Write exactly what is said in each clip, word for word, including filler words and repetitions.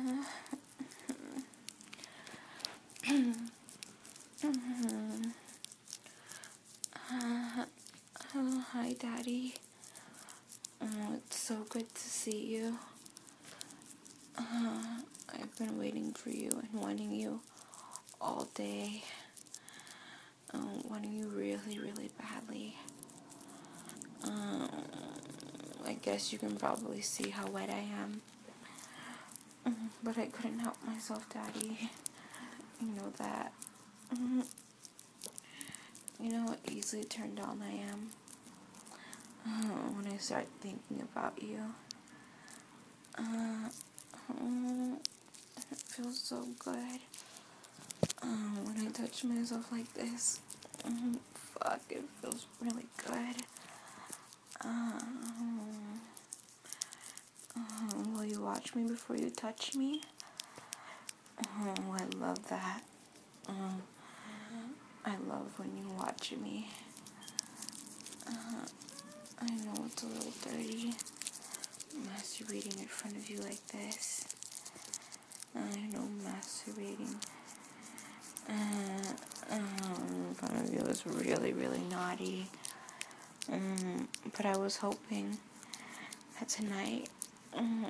Uh, oh, hi, Daddy. Oh, it's so good to see you. Uh, I've been waiting for you and wanting you all day. Um, wanting you really, really badly. Um, I guess you can probably see how wet I am. But I couldn't help myself, Daddy. You know that. You know how easily turned on I am uh, when I start thinking about you. Uh, oh, it feels so good uh, when I touch myself like this. Oh, fuck, it feels really good. Uh, uh, will you watch me before you touch me? Oh, I love that. Uh, I love when you watch me. Uh, I know it's a little dirty, masturbating in front of you like this. I know masturbating uh, um, in front of you is really, really naughty. Um, but I was hoping that tonight, uh,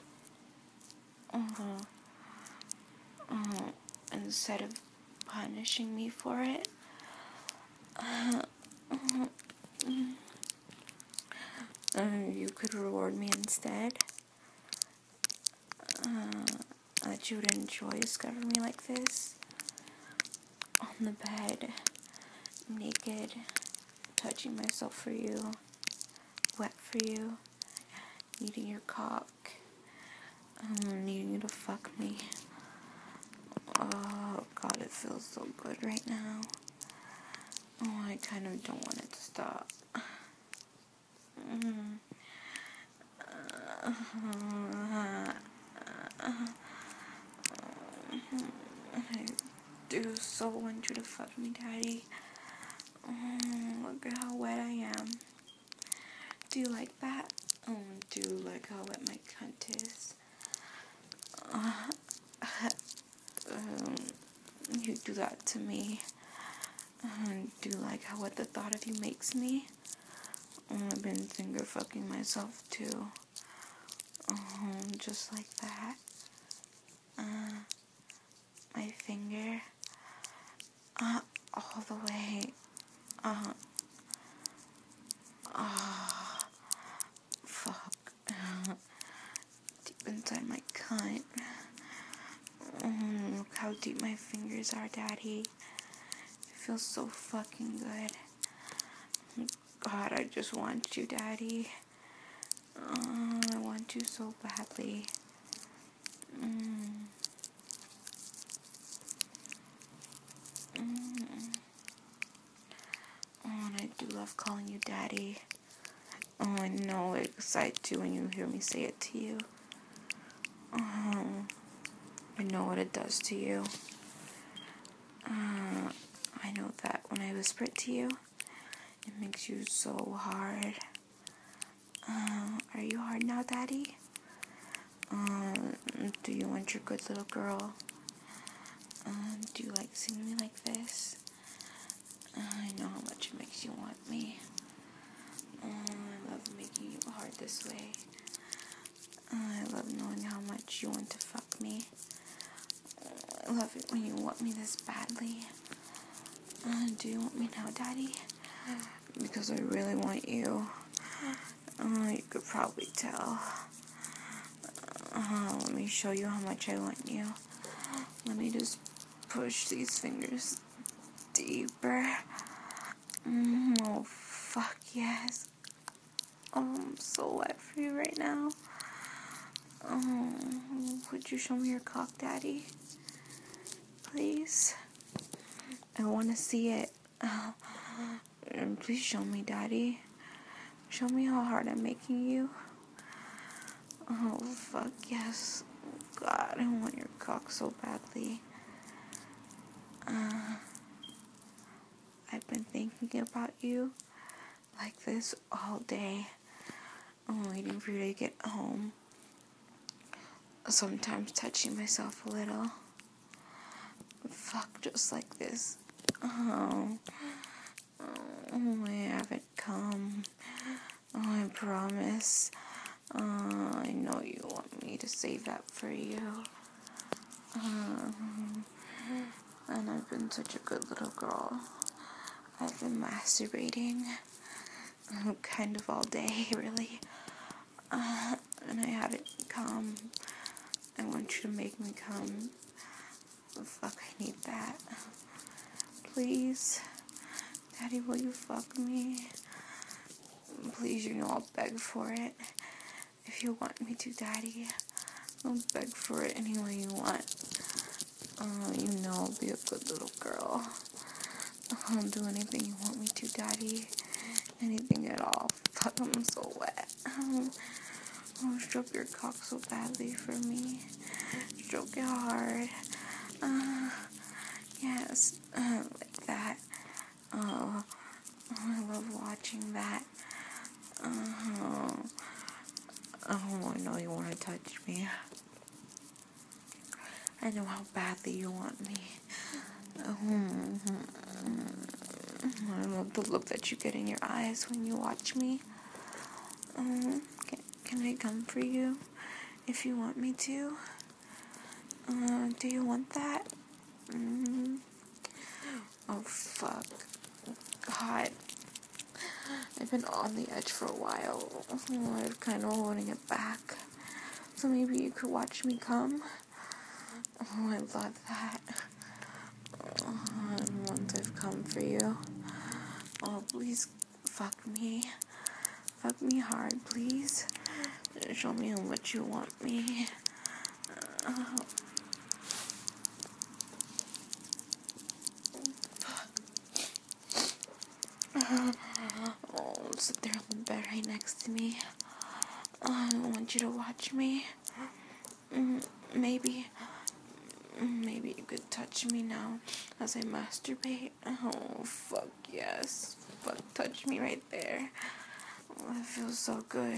uh, uh, instead of punishing me for it, uh, uh, uh, you could reward me instead. Uh, that you would enjoy discovering me like this, on the bed, naked, touching myself for you, wet for you, eating your cock, um, needing you to fuck me. Oh God, it feels so good right now. Oh, I kind of don't want it to stop. Mm. Uh, uh, uh, I do so want you to fuck me, Daddy. Oh, look at how wet I am. Do you like that? Oh, do you like how wet my cunt is? Uh, um, you do that to me. Uh, do you like how what the thought of you makes me? Oh, I've been finger fucking myself too. Oh, just like that. Uh, my finger. Uh, all the way. Uh, oh, fuck. Uh, deep inside my cunt. Oh, look how deep my fingers are, Daddy. It feels so fucking good. God, I just want you, Daddy. Oh, I want you so badly. Mm. Mm. Oh, and I do love calling you Daddy. Oh, I know it excites you when you hear me say it to you. Oh, I know what it does to you. Uh, I know that when I whisper it to you, it makes you so hard. Uh, are you hard now, Daddy? Uh, do you want your good little girl? Uh, do you like seeing me like this? Uh, I know how much it makes you want me. Uh, I love making you hard this way. Uh, I love knowing how much you want to fuck me. Uh, I love it when you want me this badly. Uh, do you want me now, Daddy? Because I really want you. Uh, you could probably tell. Uh, let me show you how much I want you. Let me just push these fingers deeper. Mm, oh, fuck yes. Oh, I'm so wet for you right now. Oh, would you show me your cock, Daddy? Please? I want to see it. Uh, please show me, Daddy. Show me how hard I'm making you. Oh, fuck yes. God, I want your cock so badly. Uh, I've been thinking about you like this all day. I'm waiting for you to get home. sometimes touching myself a little. Fuck, just like this. Oh, oh I haven't come. Oh, I promise. Uh, I know you want me to save that for you. Uh, and I've been such a good little girl. I've been masturbating kind of all day, really. Uh, and I haven't come. I want you to make me come. Fuck, I need that. Please. Daddy, will you fuck me? Please, you know I'll beg for it. If you want me to, Daddy, I'll beg for it any way you want. Uh, you know I'll be a good little girl. I'll do anything you want me to, Daddy. Anything at all. Fuck, I'm so wet. Um, oh, stroke your cock so badly for me. Stroke it hard. Uh, yes, uh, like that. Oh, oh, I love watching that. Uh, oh, I know you want to touch me. I know how badly you want me. Oh, I love the look that you get in your eyes when you watch me. Um, can, can I come for you if you want me to? Uh, do you want that? Mm-hmm. Oh, fuck. God. I've been on the edge for a while. I'm kind of holding it back. So maybe you could watch me come? Oh, I love that. Oh, and once I've come for you, oh, please fuck me. Fuck me hard, please. Show me how much you want me. Uh, uh, oh, sit there on the bed right next to me. Uh, I want you to watch me. Mm, maybe, maybe you could touch me now as I masturbate. Oh, fuck yes. Fuck, touch me right there. Oh, it feels so good.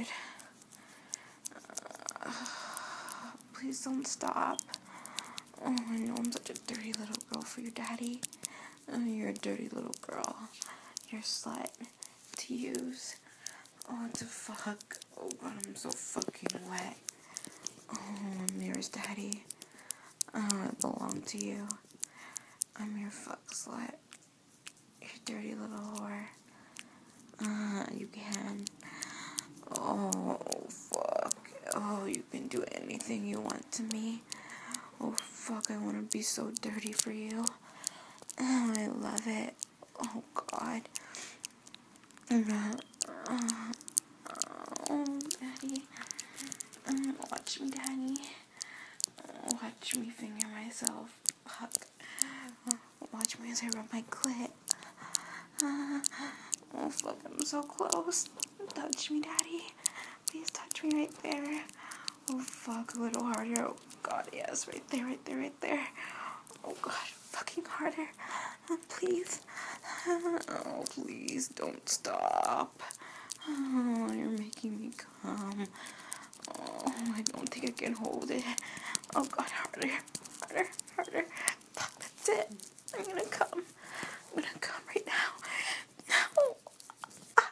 Uh, please don't stop. Oh, I know I'm such a dirty little girl for you, Daddy. Oh, you're a dirty little girl. You're a slut to use. Oh, to fuck. Oh, God, I'm so fucking wet. Oh, I'm yours, Daddy. Oh, I belong to you. I'm your fuck slut. You dirty little whore. Uh, you can. Oh, fuck. Oh, you can do anything you want to me. Oh, fuck, I want to be so dirty for you. Oh, I love it. Oh, God. Uh, uh, oh, Daddy. Uh, watch me, Daddy. Uh, watch me finger myself. Fuck. Uh, watch me as I rub my clit. Uh, oh, fuck, I'm so close. Touch me, Daddy. Please touch me right there. Oh, fuck, a little harder. Oh, God, yes, right there, right there, right there. Oh, God, fucking harder. Uh, please. Uh, oh, please, don't stop. Oh, you're making me come. Oh, I don't think I can hold it. Oh, God, harder, harder, harder. Fuck, that's it. I'm gonna come. I'm gonna come right now. No. Ah.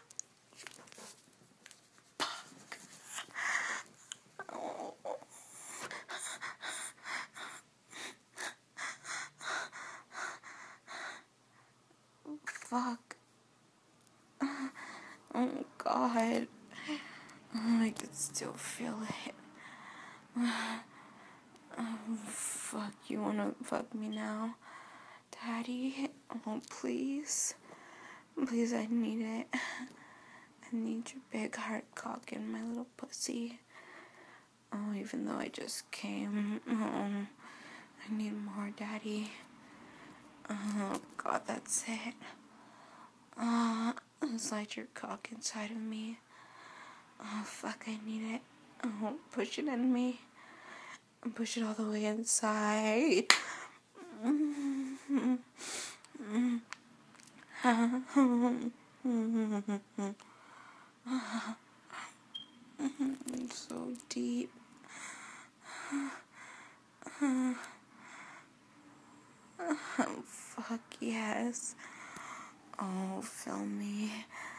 Fuck. Oh. Fuck. Oh, God. Oh, I can still feel it. Oh, fuck. You wanna fuck me now? Daddy? Oh, please. Please, I need it. I need your big hard cock in my little pussy. Oh, even though I just came. Oh, I need more, Daddy. Oh, God, that's it. Uh, slide your cock inside of me. Oh, fuck, I need it. Oh, push it in me. And push it all the way inside. So deep. Oh, fuck yes. Oh, film me.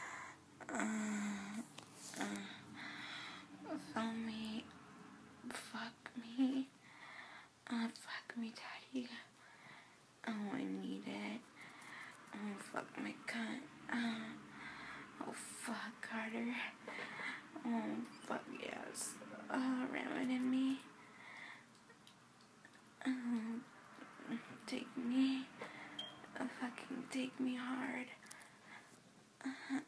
Uh, uh, film me. Fuck me. Uh, fuck me, Daddy. Oh, I need it. Oh, fuck my cunt. Uh, oh, fuck, Carter. Oh, fuck yes. Uh, ram it in me. Um, take me. Uh, fucking take me hard. Uh,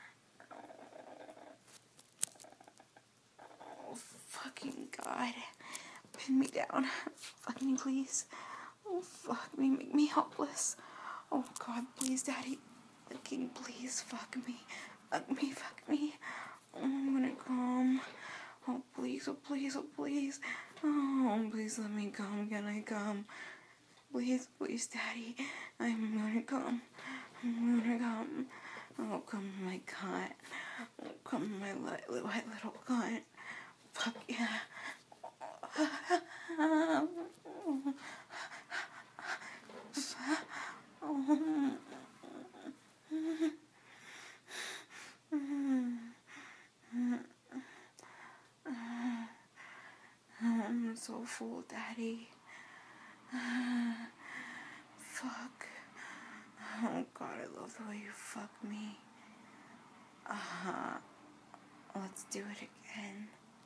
oh, fucking God. Pin me down. Fuck me, please. Oh, fuck me. Make me helpless. Oh, God, please, Daddy. Fucking please, fuck me. Fuck me, fuck me. Oh, I'm gonna come. Oh, please, oh, please, oh, please. Oh, please let me come. Can I come? Please, please, Daddy. I'm gonna come. I'm gonna come. Oh, come, my cunt. Oh, come, my li- white little cunt. Fuck yeah. Oh. I'm so full, Daddy. Fuck. Oh, God, I love the way you fuck me. Uh-huh. Let's do it again.